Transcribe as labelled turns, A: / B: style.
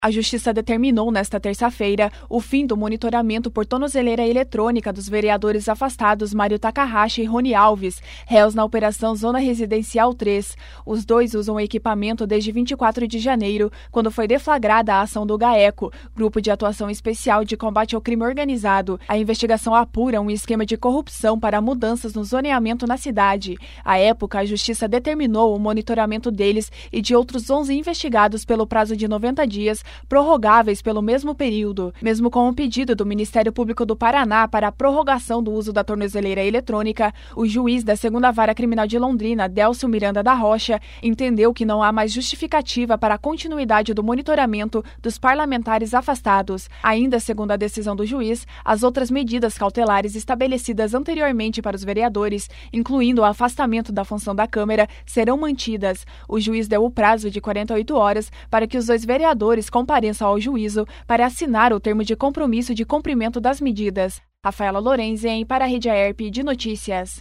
A: A Justiça determinou nesta terça-feira o fim do monitoramento por tornozeleira eletrônica dos vereadores afastados Mário Takahashi e Rony Alves, réus na Operação Zona Residencial 3. Os dois usam o equipamento desde 24 de janeiro, quando foi deflagrada a ação do GAECO, Grupo de Atuação Especial de Combate ao Crime Organizado. A investigação apura um esquema de corrupção para mudanças no zoneamento na cidade. À época, a Justiça determinou o monitoramento deles e de outros 11 investigados pelo prazo de 90 dias, prorrogáveis pelo mesmo período, mesmo com o pedido do Ministério Público do Paraná para a prorrogação do uso da tornozeleira eletrônica. O juiz da 2ª Vara Criminal de Londrina, Délcio Miranda da Rocha, entendeu que não há mais justificativa para a continuidade do monitoramento dos parlamentares afastados. Ainda segundo a decisão do juiz, as outras medidas cautelares estabelecidas anteriormente para os vereadores, incluindo o afastamento da função da Câmara, serão mantidas. O juiz deu o prazo de 48 horas para que os dois vereadores compareçam ao juízo para assinar o termo de compromisso de cumprimento das medidas. Rafaela Lorenzen para a Rede AERP de Notícias.